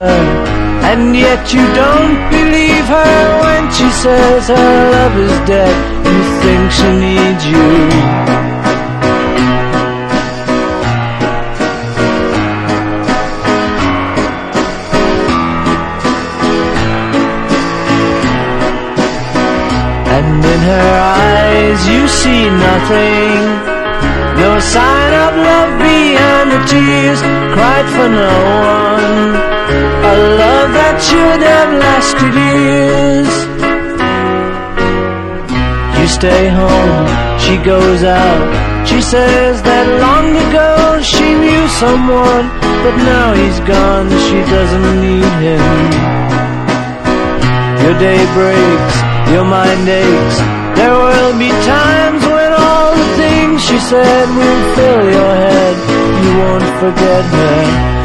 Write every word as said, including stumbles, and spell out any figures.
And yet you don't believe her when she says her love is dead. You think she needs you. And in her eyes you see nothing, no sign of love behind the tears cried for no one. A love that should have lasted years. You stay home, she goes out. She says that long ago she knew someone, but now he's gone, she doesn't need him. Your day breaks, your mind aches. There will be times when all the things she said will fill your head. You won't forget her.